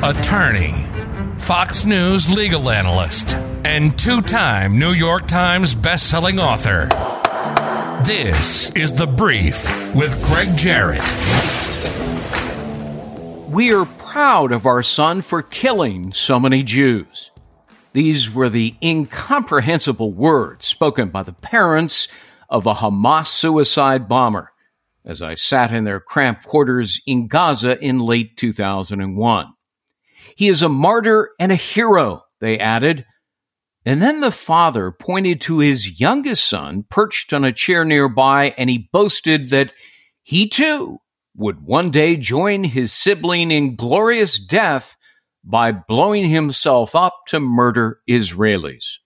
attorney, Fox News legal analyst, and two-time New York Times best-selling author. This is The Brief with Greg Jarrett. We are proud of our son for killing so many Jews. These were the incomprehensible words spoken by the parents of a Hamas suicide bomber as I sat in their cramped quarters in Gaza in late 2001. He is a martyr and a hero, they added. And then the father pointed to his youngest son perched on a chair nearby, and he boasted that he too would one day join his sibling in glorious death by blowing himself up to murder Israelis.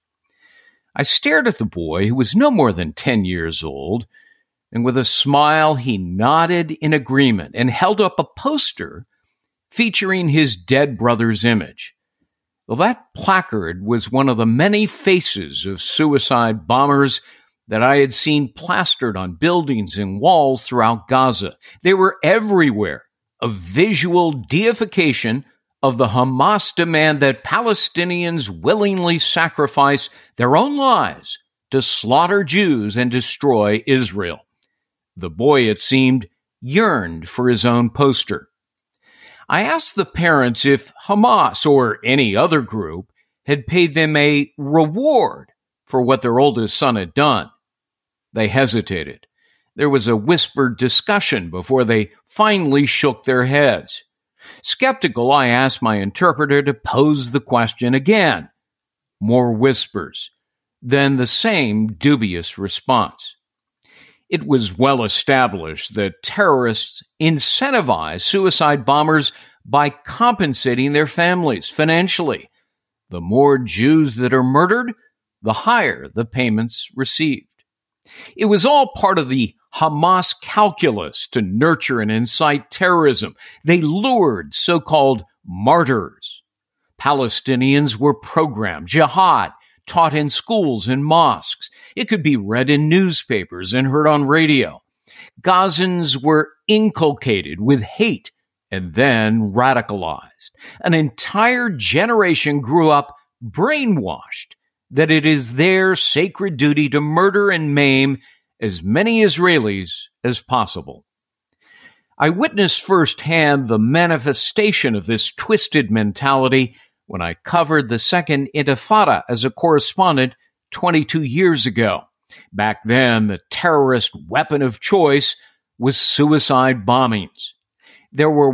I stared at the boy, who was no more than 10 years old, and with a smile he nodded in agreement and held up a poster featuring his dead brother's image. Well, that placard was one of the many faces of suicide bombers that I had seen plastered on buildings and walls throughout Gaza. They were everywhere, a visual deification of the Hamas demand that Palestinians willingly sacrifice their own lives to slaughter Jews and destroy Israel. The boy, it seemed, yearned for his own poster. I asked the parents if Hamas or any other group had paid them a reward for what their oldest son had done. They hesitated. There was a whispered discussion before they finally shook their heads. Skeptical, I asked my interpreter to pose the question again. More whispers. Then the same dubious response. It was well established that terrorists incentivize suicide bombers by compensating their families financially. The more Jews that are murdered, the higher the payments received. It was all part of the Hamas calculus to nurture and incite terrorism. They lured so-called martyrs. Palestinians were programmed, jihad, taught in schools and mosques. It could be read in newspapers and heard on radio. Gazans were inculcated with hate and then radicalized. An entire generation grew up brainwashed that it is their sacred duty to murder and maim as many Israelis as possible. I witnessed firsthand the manifestation of this twisted mentality when I covered the Second Intifada as a correspondent 22 years ago. Back then, the terrorist weapon of choice was suicide bombings. There were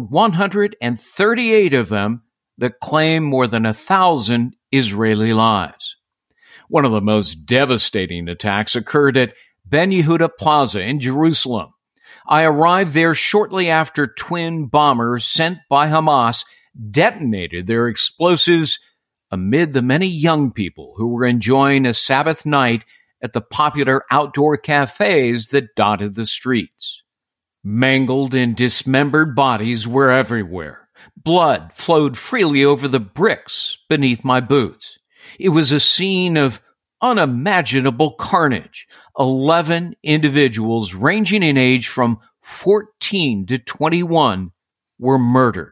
138 of them that claimed more than 1,000 Israeli lives. One of the most devastating attacks occurred at Ben Yehuda Plaza in Jerusalem. I arrived there shortly after twin bombers sent by Hamas detonated their explosives amid the many young people who were enjoying a Sabbath night at the popular outdoor cafes that dotted the streets. Mangled and dismembered bodies were everywhere. Blood flowed freely over the bricks beneath my boots. It was a scene of unimaginable carnage. 11 individuals ranging in age from 14 to 21 were murdered.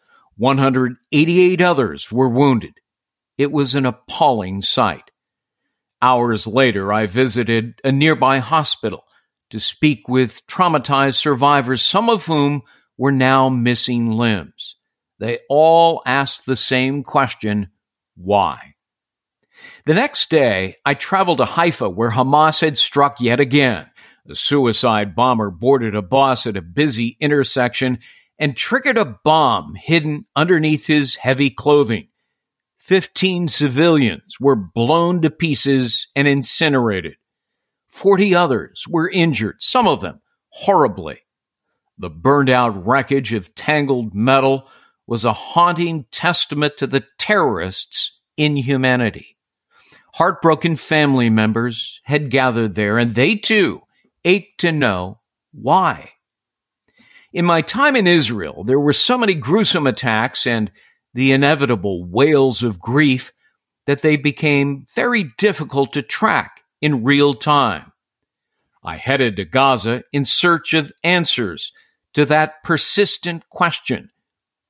188 others were wounded. It was an appalling sight. Hours later, I visited a nearby hospital to speak with traumatized survivors, some of whom were now missing limbs. They all asked the same question, why? The next day, I traveled to Haifa, where Hamas had struck yet again. A suicide bomber boarded a bus at a busy intersection and triggered a bomb hidden underneath his heavy clothing. 15 civilians were blown to pieces and incinerated. 40 others were injured, some of them horribly. The burned-out wreckage of tangled metal was a haunting testament to the terrorists' inhumanity. Heartbroken family members had gathered there, and they too ached to know why. In my time in Israel, there were so many gruesome attacks and the inevitable wails of grief that they became very difficult to track in real time. I headed to Gaza in search of answers to that persistent question.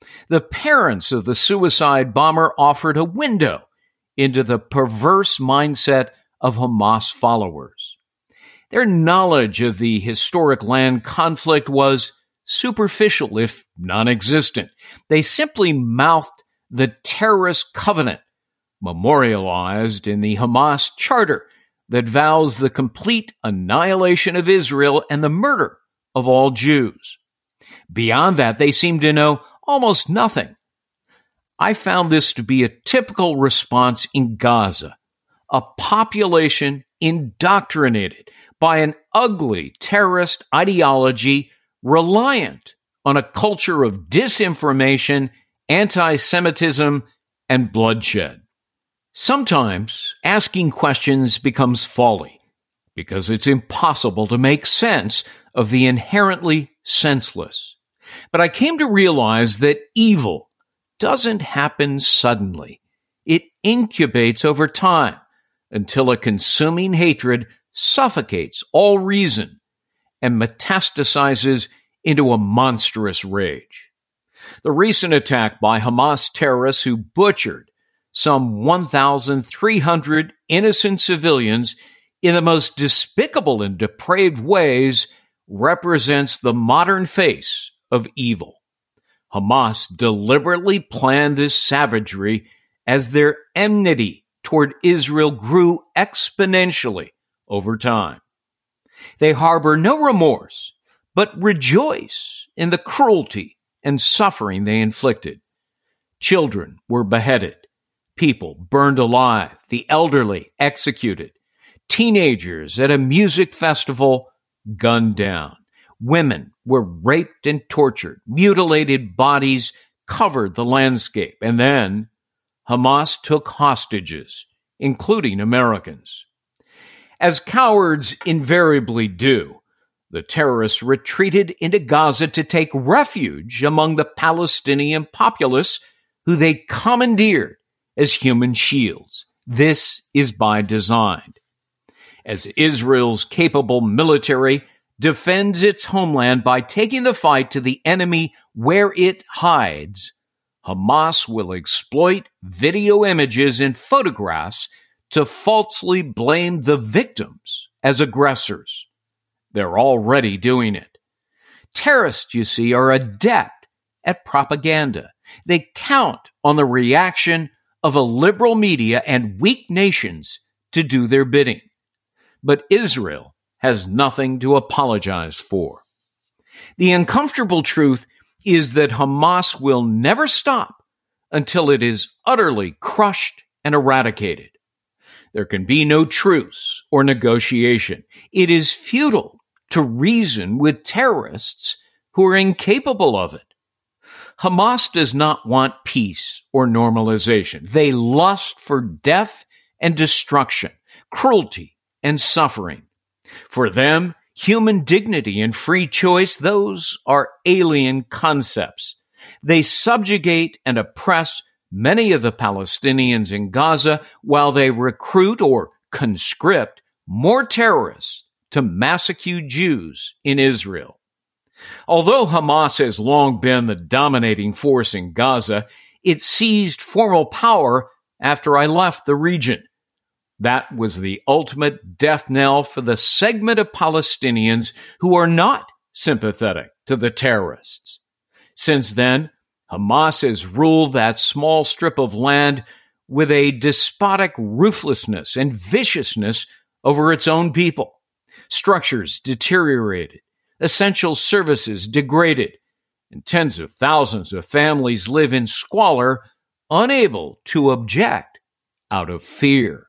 The parents of the suicide bomber offered a window into the perverse mindset of Hamas followers. Their knowledge of the historic land conflict was superficial, if non-existent. They simply mouthed the terrorist covenant memorialized in the Hamas charter that vows the complete annihilation of Israel and the murder of all Jews. Beyond that, they seem to know almost nothing. I found this to be a typical response in Gaza, a population indoctrinated by an ugly terrorist ideology reliant on a culture of disinformation, anti-Semitism, and bloodshed. Sometimes asking questions becomes folly because it's impossible to make sense of the inherently senseless. But I came to realize that evil doesn't happen suddenly. It incubates over time until a consuming hatred suffocates all reason and metastasizes into a monstrous rage. The recent attack by Hamas terrorists who butchered some 1,300 innocent civilians in the most despicable and depraved ways represents the modern face of evil. Hamas deliberately planned this savagery as their enmity toward Israel grew exponentially over time. They harbor no remorse, but rejoice in the cruelty and suffering they inflicted. Children were beheaded, people burned alive, the elderly executed, teenagers at a music festival gunned down. Women were raped and tortured, mutilated bodies covered the landscape, and then Hamas took hostages, including Americans. As cowards invariably do, the terrorists retreated into Gaza to take refuge among the Palestinian populace who they commandeered as human shields. This is by design. As Israel's capable military defends its homeland by taking the fight to the enemy where it hides, Hamas will exploit video images and photographs to falsely blame the victims as aggressors. They're already doing it. Terrorists, you see, are adept at propaganda. They count on the reaction of a liberal media and weak nations to do their bidding. But Israel has nothing to apologize for. The uncomfortable truth is that Hamas will never stop until it is utterly crushed and eradicated. There can be no truce or negotiation. It is futile to reason with terrorists who are incapable of it. Hamas does not want peace or normalization. They lust for death and destruction, cruelty and suffering. For them, human dignity and free choice, those are alien concepts. They subjugate and oppress many of the Palestinians in Gaza while they recruit or conscript more terrorists to massacre Jews in Israel. Although Hamas has long been the dominating force in Gaza, it seized formal power after I left the region. That was the ultimate death knell for the segment of Palestinians who are not sympathetic to the terrorists. Since then, Hamas has ruled that small strip of land with a despotic ruthlessness and viciousness over its own people. Structures deteriorated, essential services degraded, and tens of thousands of families live in squalor, unable to object out of fear.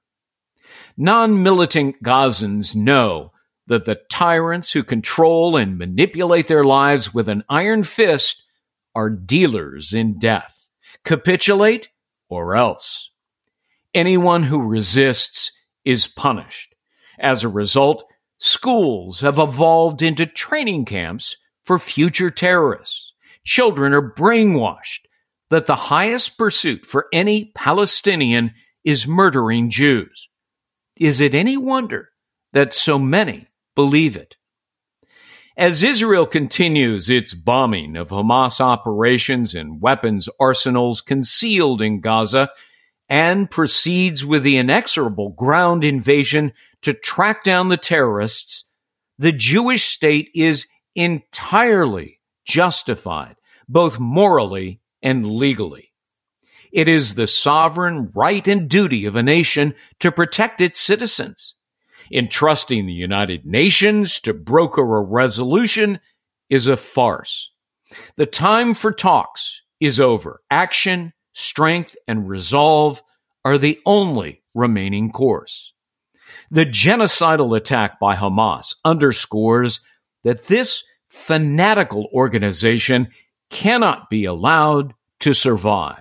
Non-militant Gazans know that the tyrants who control and manipulate their lives with an iron fist are dealers in death. Capitulate or else. Anyone who resists is punished. As a result, schools have evolved into training camps for future terrorists. Children are brainwashed that the highest pursuit for any Palestinian is murdering Jews. Is it any wonder that so many believe it? As Israel continues its bombing of Hamas operations and weapons arsenals concealed in Gaza and proceeds with the inexorable ground invasion to track down the terrorists, the Jewish state is entirely justified, both morally and legally. It is the sovereign right and duty of a nation to protect its citizens. Entrusting the United Nations to broker a resolution is a farce. The time for talks is over. Action, strength, and resolve are the only remaining course. The genocidal attack by Hamas underscores that this fanatical organization cannot be allowed to survive.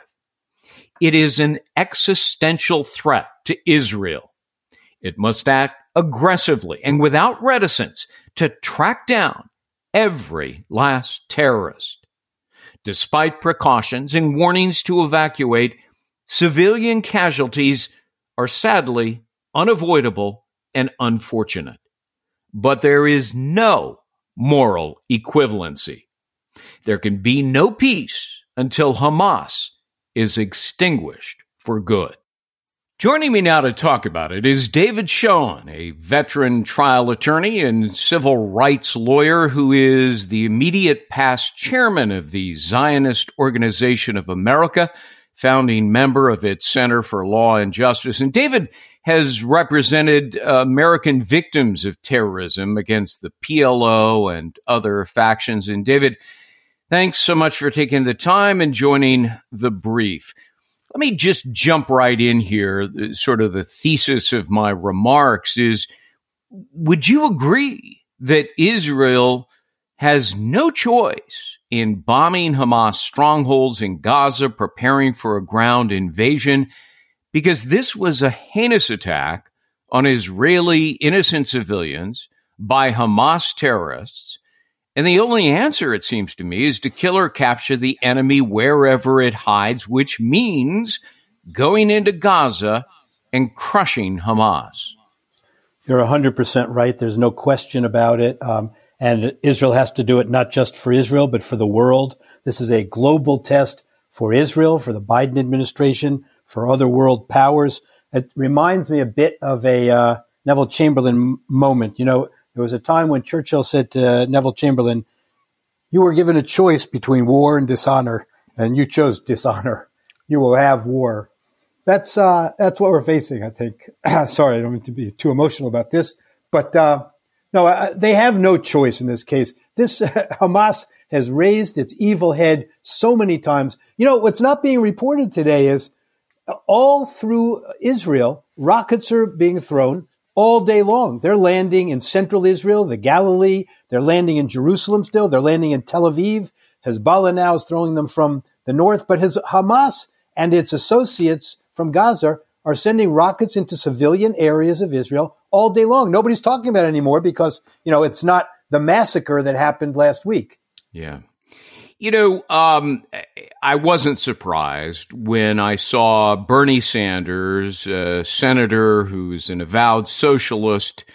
It is an existential threat to Israel. It must act aggressively and without reticence to track down every last terrorist. Despite precautions and warnings to evacuate, civilian casualties are sadly unavoidable and unfortunate. But there is no moral equivalency. There can be no peace until Hamas is extinguished for good. Joining me now to talk about it is David Schoen, a veteran trial attorney and civil rights lawyer who is the immediate past chairman of the Zionist Organization of America, founding member of its Center for Law and Justice. And David has represented American victims of terrorism against the PLO and other factions. And David, thanks so much for taking the time and joining The Brief. Let me just jump right in here. Sort of the thesis of my remarks is, would you agree that Israel has no choice in bombing Hamas strongholds in Gaza, preparing for a ground invasion? Because this was a heinous attack on Israeli innocent civilians by Hamas terrorists. And the only answer, it seems to me, is to kill or capture the enemy wherever it hides, which means going into Gaza and crushing Hamas. You're 100% right. There's no question about it. And Israel has to do it not just for Israel, but for the world. This is a global test for Israel, for the Biden administration, for other world powers. It reminds me a bit of a Neville Chamberlain moment. You know, there was a time when Churchill said to Neville Chamberlain, "You were given a choice between war and dishonor, and you chose dishonor. You will have war." That's what we're facing, I think. Sorry, I don't mean to be too emotional about this, but no, they have no choice in this case. This Hamas has raised its evil head so many times. You know, what's not being reported today is all through Israel, rockets are being thrown all day long. They're landing in central Israel, the Galilee. They're landing in Jerusalem still. They're landing in Tel Aviv. Hezbollah now is throwing them from the north. But Hamas and its associates from Gaza are sending rockets into civilian areas of Israel all day long. Nobody's talking about it anymore because, you know, it's not the massacre that happened last week. Yeah. You know, I wasn't surprised when I saw Bernie Sanders, a senator who's an avowed socialist.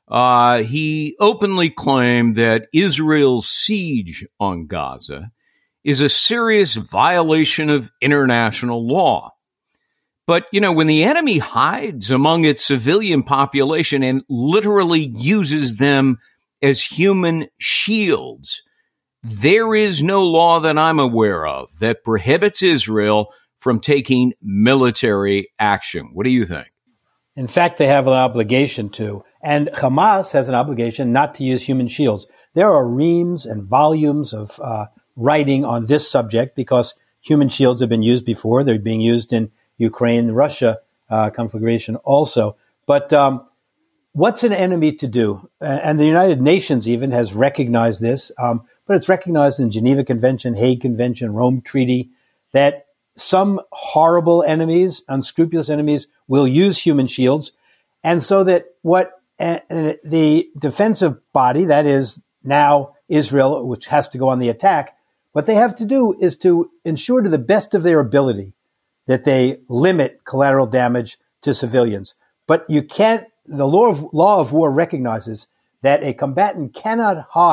He openly claimed that Israel's siege on Gaza is a serious violation of international law. But, you know, when the enemy hides among its civilian population and literally uses them as human shields, there is no law that I'm aware of that prohibits Israel from taking military action. What do you think? In fact, they have an obligation to. And Hamas has an obligation not to use human shields. There are reams and volumes of writing on this subject because human shields have been used before. They're being used in Ukraine-Russia conflagration also. But what's an enemy to do? And the United Nations even has recognized this. But it's recognized in Geneva Convention, Hague Convention, Rome Treaty, that some horrible enemies, unscrupulous enemies, will use human shields. And so that what the defensive body, that is now Israel, which has to go on the attack, what they have to do is to ensure to the best of their ability that they limit collateral damage to civilians. But you can't, the law of war recognizes that a combatant cannot hide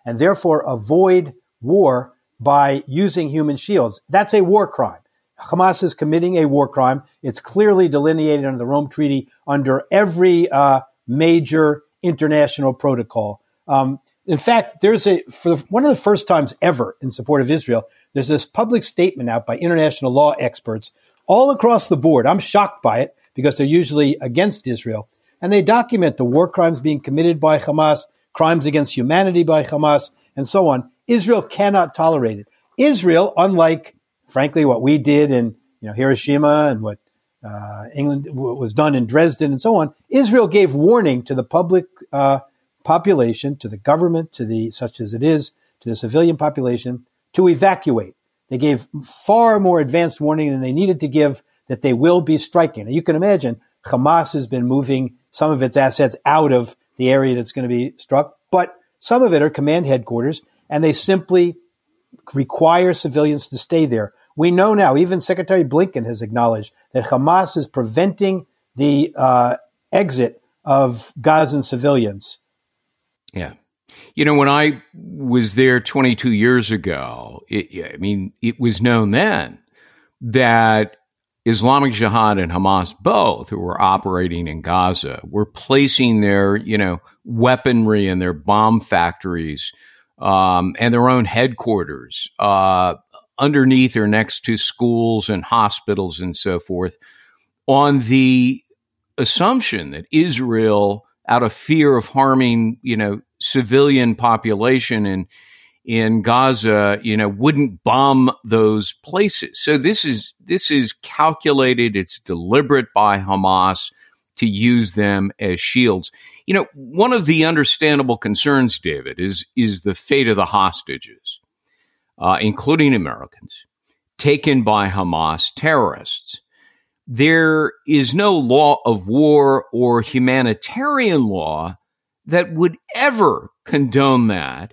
and therefore avoid war by using human shields. That's a war crime. Hamas is committing a war crime. It's clearly delineated under the Rome Treaty, under every major international protocol. In fact, for one of the first times ever in support of Israel, there's this public statement out by international law experts all across the board. I'm shocked by it because they're usually against Israel. And they document the war crimes being committed by Hamas, crimes against humanity by Hamas, and so on. Israel cannot tolerate it. Israel, unlike, frankly, what we did in Hiroshima and what England was done in Dresden and so on, Israel gave warning to the public population, to the government, such as it is, to the civilian population, to evacuate. They gave far more advanced warning than they needed to give that they will be striking. Now, you can imagine Hamas has been moving some of its assets out of the area that's going to be struck, but some of it are command headquarters, and they simply require civilians to stay there. We know now, even Secretary Blinken has acknowledged that Hamas is preventing the exit of Gazan civilians. Yeah. When I was there 22 years ago, it was known then that Islamic Jihad and Hamas both, who were operating in Gaza, were placing their, weaponry and their bomb factories and their own headquarters underneath or next to schools and hospitals and so forth, on the assumption that Israel, out of fear of harming, civilian population in Gaza, wouldn't bomb those places. So this is calculated. It's deliberate by Hamas to use them as shields. One of the understandable concerns, David, is the fate of the hostages, including Americans, taken by Hamas terrorists. There is no law of war or humanitarian law that would ever condone that,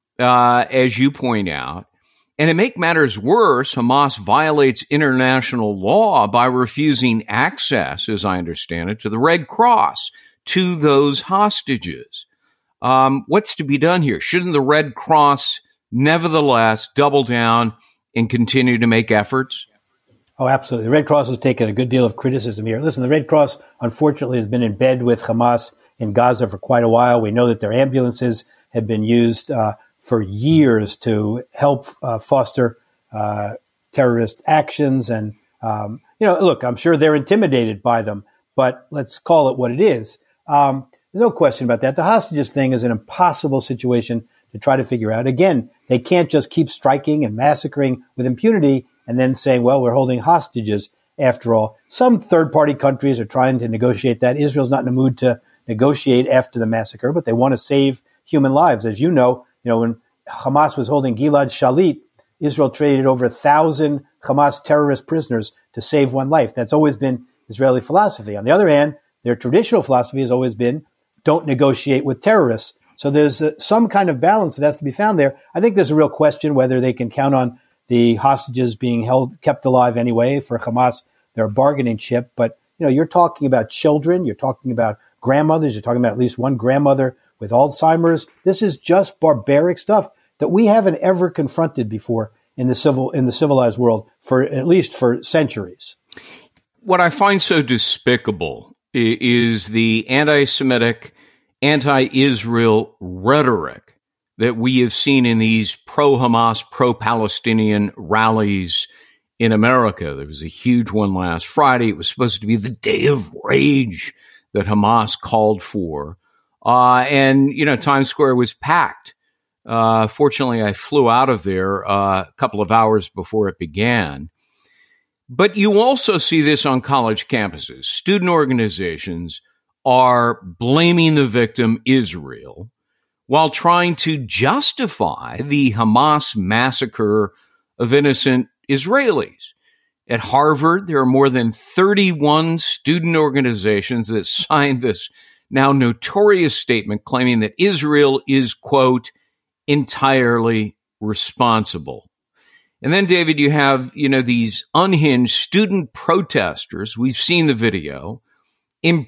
as you point out. And to make matters worse, Hamas violates international law by refusing access, as I understand it, to the Red Cross, to those hostages. What's to be done here? Shouldn't the Red Cross nevertheless double down and continue to make efforts? Oh, absolutely. The Red Cross has taken a good deal of criticism here. Listen, the Red Cross, unfortunately, has been in bed with Hamas in Gaza for quite a while. We know that their ambulances have been used for years to help foster terrorist actions. And, look, I'm sure they're intimidated by them, but let's call it what it is. There's no question about that. The hostages thing is an impossible situation to try to figure out. Again, they can't just keep striking and massacring with impunity and then saying, well, we're holding hostages after all. Some third-party countries are trying to negotiate that. Israel's not in a mood to negotiate after the massacre, but they want to save human lives. As you know, when Hamas was holding Gilad Shalit, Israel traded over 1,000 Hamas terrorist prisoners to save one life. That's always been Israeli philosophy. On the other hand, their traditional philosophy has always been don't negotiate with terrorists. So there's some kind of balance that has to be found there. I think there's a real question whether they can count on the hostages being kept alive anyway. For Hamas, they're a bargaining chip. But, you're talking about children. You're talking about grandmothers. You're talking about at least one grandmother with Alzheimer's. This is just barbaric stuff that we haven't ever confronted before in the civilized world, at least for centuries. What I find so despicable is the anti-Semitic, anti-Israel rhetoric that we have seen in these pro-Hamas, pro-Palestinian rallies in America. There was a huge one last Friday. It was supposed to be the day of rage that Hamas called for. And Times Square was packed. Fortunately, I flew out of there a couple of hours before it began. But you also see this on college campuses. Student organizations are blaming the victim, Israel, while trying to justify the Hamas massacre of innocent Israelis. At Harvard, there are more than 31 student organizations that signed this now notorious statement claiming that Israel is, quote, entirely responsible. And then, David, you have, these unhinged student protesters. We've seen the video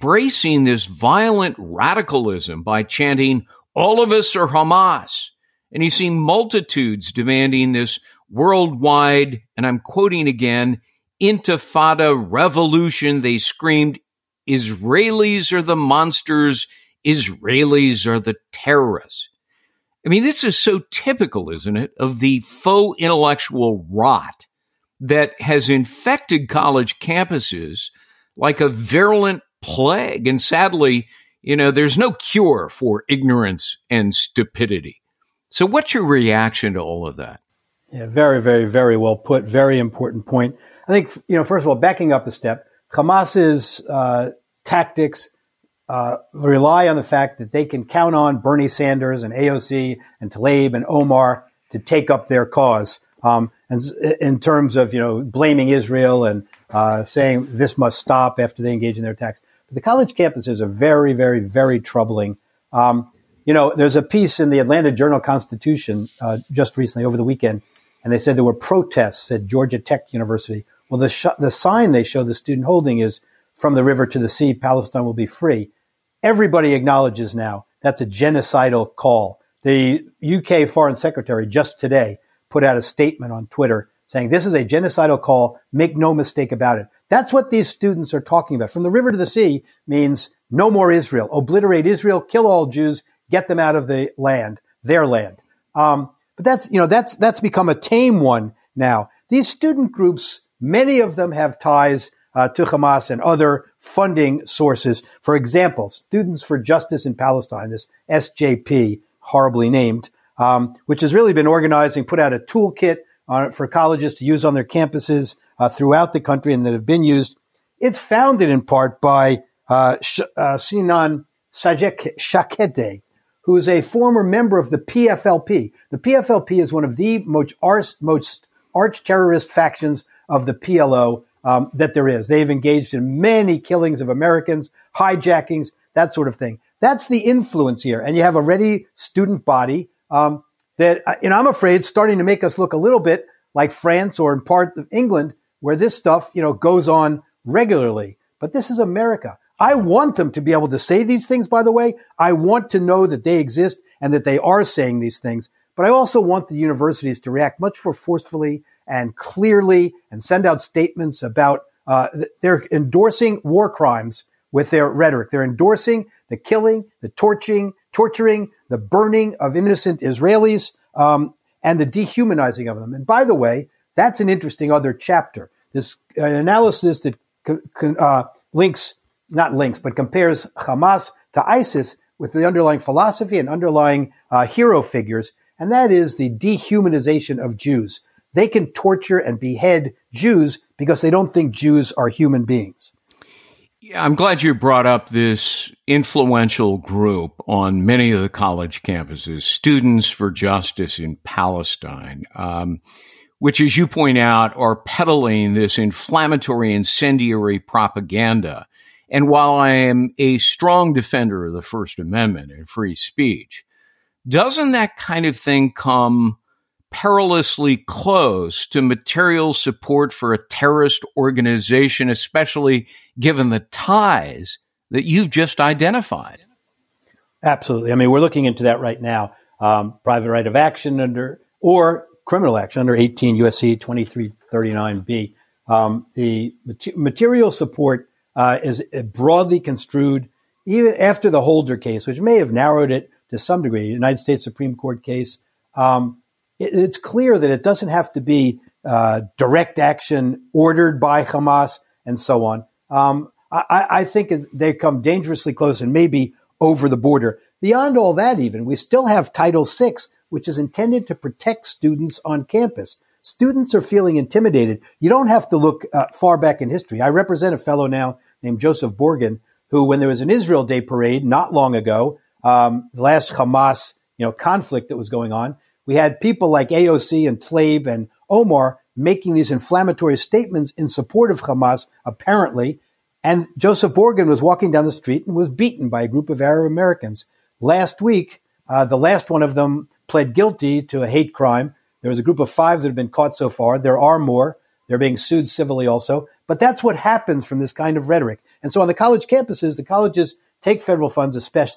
embracing this violent radicalism by chanting, all of us are Hamas, And you see multitudes demanding this worldwide, and I'm quoting again, intifada revolution. They screamed, Israelis are the monsters, Israelis are the terrorists. I mean, this is so typical, isn't it, of the faux intellectual rot that has infected college campuses like a virulent plague. And sadly, there's no cure for ignorance and stupidity. So what's your reaction to all of that? Yeah, very, very, very well put. Very important point. I think, first of all, backing up a step, Hamas's tactics rely on the fact that they can count on Bernie Sanders and AOC and Tlaib and Omar to take up their cause. In terms of, blaming Israel and saying this must stop after they engage in their attacks. But the college campuses are very, very, very troubling. There's a piece in the Atlanta Journal-Constitution just recently over the weekend, and they said there were protests at Georgia Tech University. Well, the sign they show the student holding is from the river to the sea, Palestine will be free. Everybody acknowledges now that's a genocidal call. The UK Foreign Secretary just today put out a statement on Twitter saying this is a genocidal call. Make no mistake about it. That's what these students are talking about. From the river to the sea means no more Israel. Obliterate Israel, kill all Jews, get them out of the land, their land. But that's become a tame one now. These student groups, many of them have ties to Hamas and other funding sources. For example, Students for Justice in Palestine, this SJP, horribly named, which has really been organizing, put out a toolkit for colleges to use on their campuses throughout the country and that have been used. It's founded in part by Sinan Shakete, who is a former member of the PFLP. The PFLP is one of the most arch-terrorist factions of the PLO that there is. They've engaged in many killings of Americans, hijackings, that sort of thing. That's the influence here. And you have a ready student body that, I'm afraid, starting to make us look a little bit like France or in parts of England, where this stuff, goes on regularly. But this is America. I want them to be able to say these things, by the way. I want to know that they exist and that they are saying these things. But I also want the universities to react much more forcefully and clearly and send out statements about they're endorsing war crimes with their rhetoric. They're endorsing the killing, the torturing, the burning of innocent Israelis, and the dehumanizing of them. And by the way, that's an interesting other chapter. This analysis that compares Hamas to ISIS with the underlying philosophy and underlying hero figures, and that is the dehumanization of Jews. They can torture and behead Jews because they don't think Jews are human beings. Yeah, I'm glad you brought up this influential group on many of the college campuses, Students for Justice in Palestine, which, as you point out, are peddling this inflammatory, incendiary propaganda. And while I am a strong defender of the First Amendment and free speech, doesn't that kind of thing come perilously close to material support for a terrorist organization, especially given the ties that you've just identified? Absolutely. I mean, we're looking into that right now. Private right of action or criminal action under 18 U.S.C. 2339B. The material support is broadly construed, even after the Holder case, which may have narrowed it to some degree, United States Supreme Court case. It's clear that it doesn't have to be direct action ordered by Hamas and so on. I think they come dangerously close and maybe over the border. Beyond all that, even, we still have Title VI, which is intended to protect students on campus. Students are feeling intimidated. You don't have to look far back in history. I represent a fellow now named Joseph Borgen, who, when there was an Israel Day parade not long ago, the last Hamas conflict that was going on, we had people like AOC and Tlaib and Omar making these inflammatory statements in support of Hamas, apparently. And Joseph Borgen was walking down the street and was beaten by a group of Arab Americans. Last week, the last one of them pled guilty to a hate crime. There was a group of 5 that have been caught so far. There are more. They're being sued civilly also. But that's what happens from this kind of rhetoric. And so on the college campuses, the colleges take federal funds especially,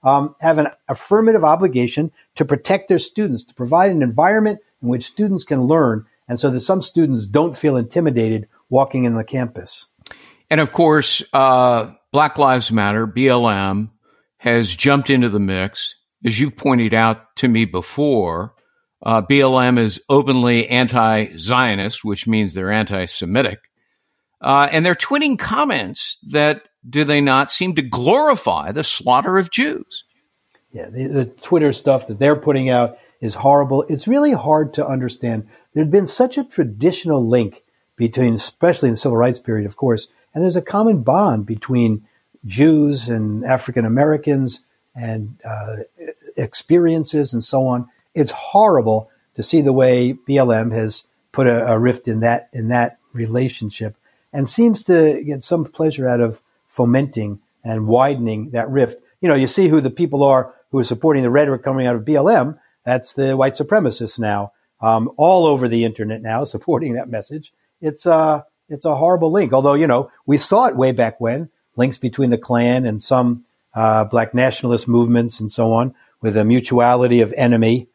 have an affirmative obligation to protect their students, to provide an environment in which students can learn, and so that some students don't feel intimidated walking in the campus. And of course, Black Lives Matter, BLM, has jumped into the mix. As you pointed out to me before, BLM is openly anti-Zionist, which means they're anti-Semitic. And they're tweeting comments that, do they not, seem to glorify the slaughter of Jews. Yeah, the Twitter stuff that they're putting out is horrible. It's really hard to understand. There'd been such a traditional link between, especially in the civil rights period, of course, and there's a common bond between Jews and African Americans and experiences and so on. It's horrible to see the way BLM has put a rift in that relationship, and seems to get some pleasure out of fomenting and widening that rift. You know, you see who the people are who are supporting the rhetoric coming out of BLM. That's the white supremacists now, all over the internet now, supporting that message. It's a horrible link. Although, you know, we saw it way back when, links between the Klan and some black nationalist movements and so on, with a mutuality of enemy.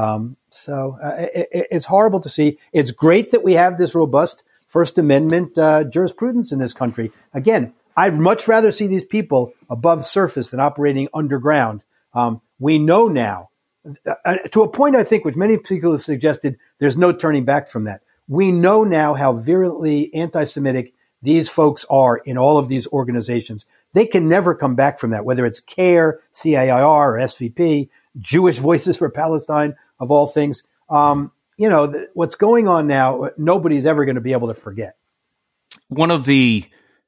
It's horrible to see. It's great that we have this robust First Amendment jurisprudence in this country. Again, I'd much rather see these people above surface than operating underground. We know now, to a point, I think, which many people have suggested, there's no turning back from that. We know now how virulently anti-Semitic these folks are in all of these organizations. They can never come back from that, whether it's CAIR, CAIR, or SVP, Jewish Voices for Palestine, of all things. What's going on now, nobody's ever going to be able to forget. One of the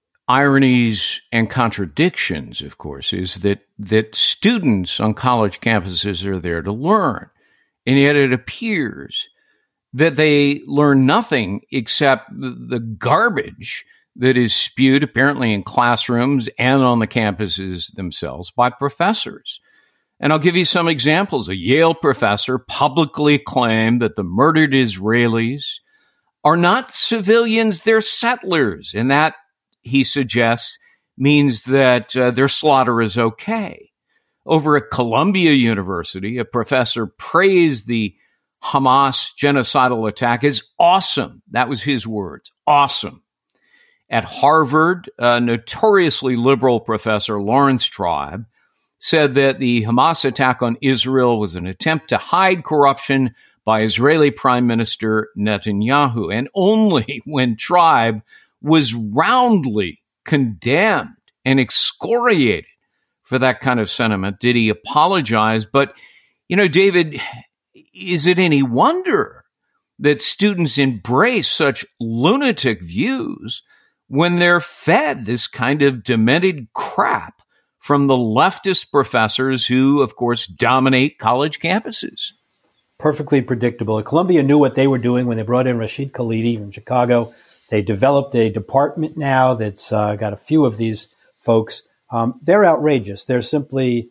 ironies and contradictions, of course, is that students on college campuses are there to learn. And yet it appears that they learn nothing except the garbage that is spewed apparently in classrooms and on the campuses themselves by professors. And I'll give you some examples. A Yale professor publicly claimed that the murdered Israelis are not civilians, they're settlers. And that, he suggests, means that their slaughter is okay. Over at Columbia University, a professor praised the Hamas genocidal attack as awesome. That was his words, awesome. At Harvard, a notoriously liberal professor, Lawrence Tribe, said that the Hamas attack on Israel was an attempt to hide corruption by Israeli Prime Minister Netanyahu. And only when Tribe was roundly condemned and excoriated for that kind of sentiment did he apologize. But, you know, David, is it any wonder that students embrace such lunatic views when they're fed this kind of demented crap from the leftist professors who, of course, dominate college campuses? Perfectly predictable. Columbia knew what they were doing when they brought in Rashid Khalidi from Chicago. They developed a department now that's got a few of these folks. They're outrageous. They're simply,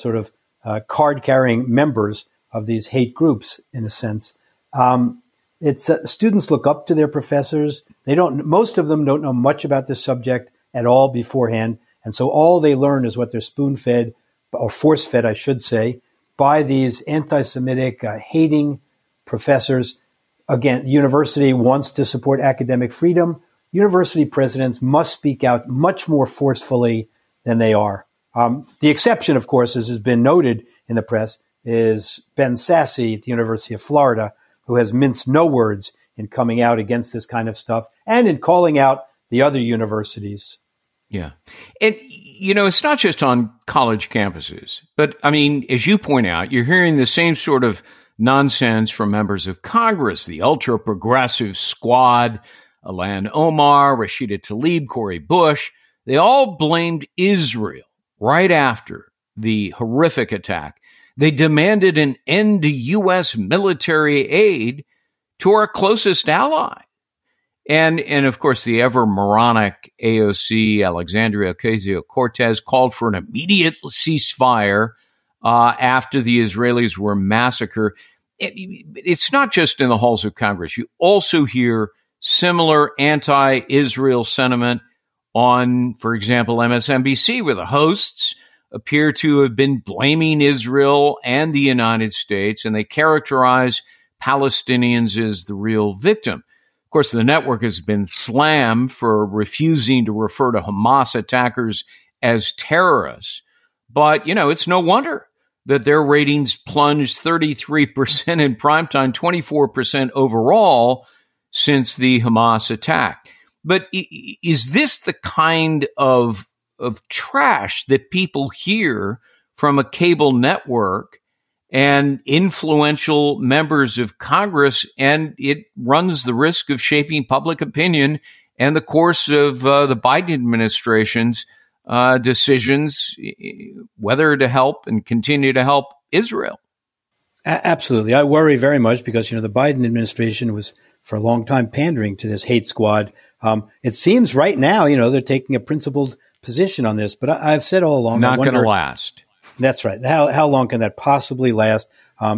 card-carrying members of these hate groups, in a sense. Students look up to their professors. Most of them don't know much about this subject at all beforehand. And so all they learn is what they're spoon-fed, or force-fed, I should say, by these anti-Semitic, hating professors. Again, the university wants to support academic freedom. University presidents must speak out much more forcefully than they are. The exception, of course, as has been noted in the press, is Ben Sasse at the University of Florida, who has minced no words in coming out against this kind of stuff and in calling out the other universities. Yeah. And, it's not just on college campuses, but I mean, as you point out, you're hearing the same sort of nonsense from members of Congress, the ultra-progressive squad, Ilhan Omar, Rashida Tlaib, Cori Bush. They all blamed Israel right after the horrific attack. They demanded an end to U.S. military aid to our closest ally. And of course, the ever moronic AOC, Alexandria Ocasio-Cortez, called for an immediate ceasefire after the Israelis were massacred. It's not just in the halls of Congress. You also hear similar anti-Israel sentiment on, for example, MSNBC, where the hosts appear to have been blaming Israel and the United States, and they characterize Palestinians as the real victim. Of course, the network has been slammed for refusing to refer to Hamas attackers as terrorists. But, it's no wonder that their ratings plunged 33% in primetime, 24% overall since the Hamas attack. But is this the kind of trash that people hear from a cable network and influential members of Congress, and it runs the risk of shaping public opinion and the course of the Biden administration's decisions, whether to help and continue to help Israel? Absolutely. I worry very much because, the Biden administration was for a long time pandering to this hate squad. It seems right now, they're taking a principled position on this, but I've said all along, not going to last. That's right. How long can that possibly last?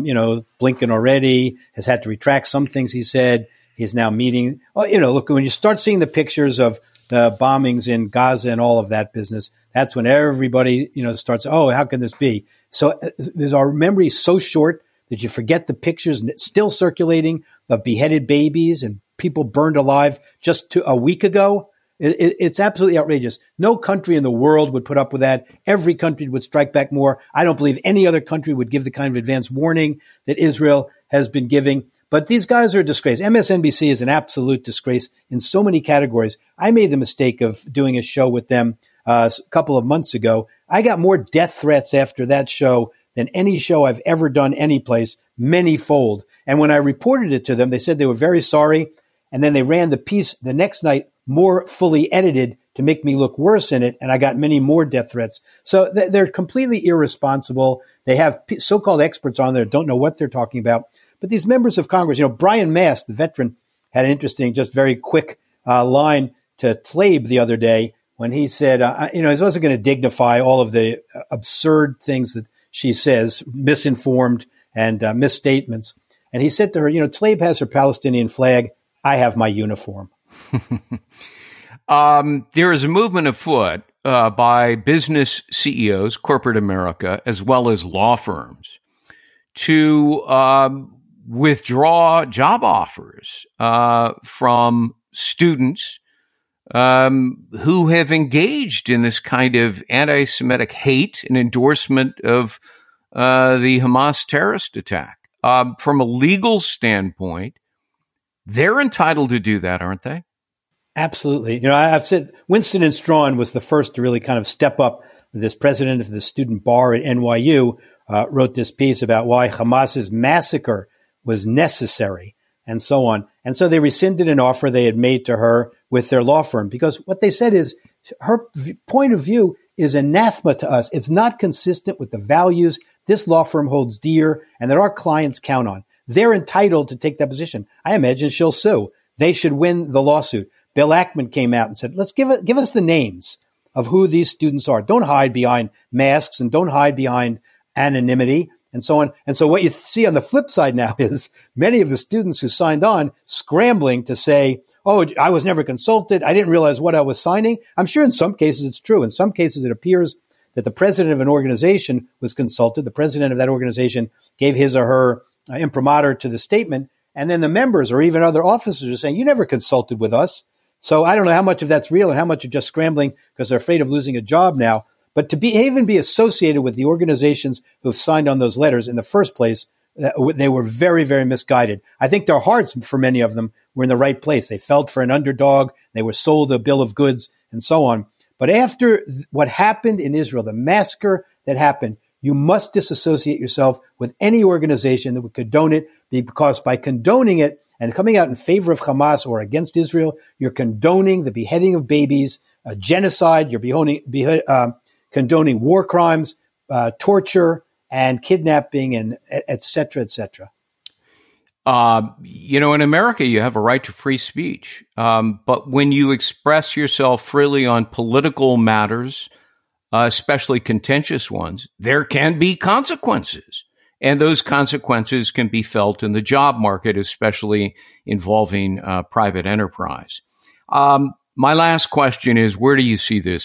Blinken already has had to retract some things he said. He's now meeting. Look, when you start seeing the pictures of the bombings in Gaza and all of that business, that's when everybody, starts, how can this be? So is our memory so short that you forget the pictures still circulating of beheaded babies and people burned alive just a week ago? It's absolutely outrageous. No country in the world would put up with that. Every country would strike back more. I don't believe any other country would give the kind of advance warning that Israel has been giving. But these guys are a disgrace. MSNBC is an absolute disgrace in so many categories. I made the mistake of doing a show with them a couple of months ago. I got more death threats after that show than any show I've ever done anyplace, many-fold. And when I reported it to them, they said they were very sorry. And then they ran the piece the next night more fully edited to make me look worse in it, and I got many more death threats. So they're completely irresponsible. They have so-called experts on there that don't know what they're talking about. But these members of Congress, Brian Mast, the veteran, had an interesting, just very quick line to Tlaib the other day when he said, he wasn't going to dignify all of the absurd things that she says, misinformed and misstatements. And he said to her, Tlaib has her Palestinian flag. I have my uniform. There is a movement afoot by business CEOs, corporate America, as well as law firms to withdraw job offers from students who have engaged in this kind of anti-Semitic hate and endorsement of the Hamas terrorist attack. From a legal standpoint, they're entitled to do that, aren't they? Absolutely. I've said Winston & Strawn was the first to really kind of step up. This president of the student bar at NYU wrote this piece about why Hamas's massacre was necessary and so on. And so they rescinded an offer they had made to her with their law firm because what they said is her point of view is anathema to us. It's not consistent with the values this law firm holds dear and that our clients count on. They're entitled to take that position. I imagine she'll sue. They should win the lawsuit. Bill Ackman came out and said, let's give us the names of who these students are. Don't hide behind masks and don't hide behind anonymity and so on. And so what you see on the flip side now is many of the students who signed on scrambling to say, I was never consulted. I didn't realize what I was signing. I'm sure in some cases it's true. In some cases it appears that the president of an organization was consulted. The president of that organization gave his or her imprimatur to the statement. And then the members or even other officers are saying, you never consulted with us. So I don't know how much of that's real and how much are just scrambling because they're afraid of losing a job now. But to even be associated with the organizations who have signed on those letters in the first place, they were very, very misguided. I think their hearts, for many of them, were in the right place. They felt for an underdog. They were sold a bill of goods and so on. But after what happened in Israel, the massacre that happened, you must disassociate yourself with any organization that would condone it, because by condoning it and coming out in favor of Hamas or against Israel, you're condoning the beheading of babies, genocide, you're condoning war crimes, torture, and kidnapping, and et cetera, et cetera. In America, you have a right to free speech. But when you express yourself freely on political matters, especially contentious ones, there can be consequences. And those consequences can be felt in the job market, especially involving private enterprise. My last question is, where do you see this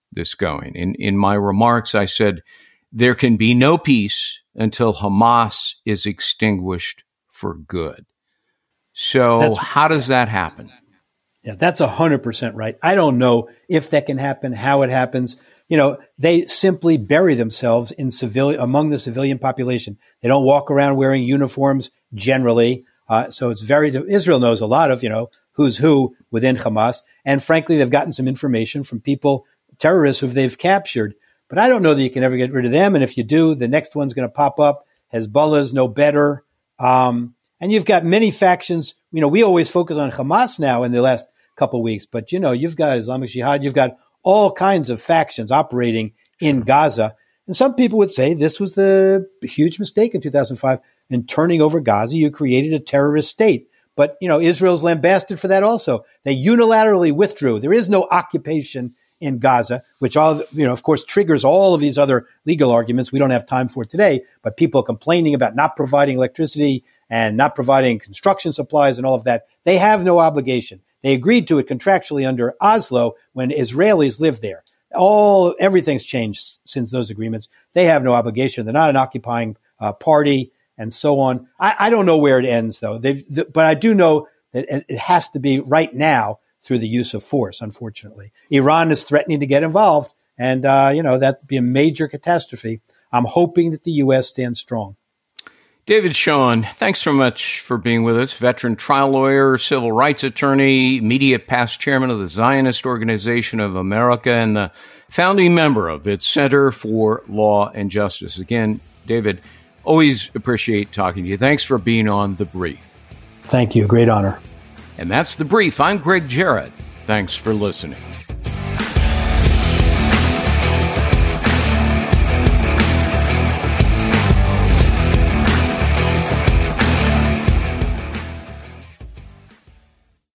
this going. In my remarks, I said there can be no peace until Hamas is extinguished for good. So how does that happen? Yeah, that's 100% right. I don't know if that can happen, how it happens. They simply bury themselves among the civilian population. They don't walk around wearing uniforms generally. So it's Israel knows a lot of, who's who within Hamas. And frankly, they've gotten some information from terrorists who they've captured. But I don't know that you can ever get rid of them. And if you do, the next one's going to pop up. Hezbollah's no better. And you've got many factions. We always focus on Hamas now in the last couple of weeks. But, you've got Islamic Jihad. You've got all kinds of factions operating in Gaza. And some people would say this was the huge mistake in 2005. In turning over Gaza, you created a terrorist state. But, Israel's lambasted for that also. They unilaterally withdrew. There is no occupation in Gaza, which of course, triggers all of these other legal arguments we don't have time for today. But people complaining about not providing electricity and not providing construction supplies and all of that, they have no obligation. They agreed to it contractually under Oslo when Israelis lived there. Everything's changed since those agreements. They have no obligation. They're not an occupying party and so on. I don't know where it ends, though. But I do know that it has to be right now through the use of force, unfortunately. Iran is threatening to get involved, and, that'd be a major catastrophe. I'm hoping that the U.S. stands strong. David Schon, thanks so much for being with us. Veteran trial lawyer, civil rights attorney, immediate past chairman of the Zionist Organization of America, and the founding member of its Center for Law and Justice. Again, David, always appreciate talking to you. Thanks for being on The Brief. Thank you. Great honor. And that's The Brief. I'm Greg Jarrett. Thanks for listening.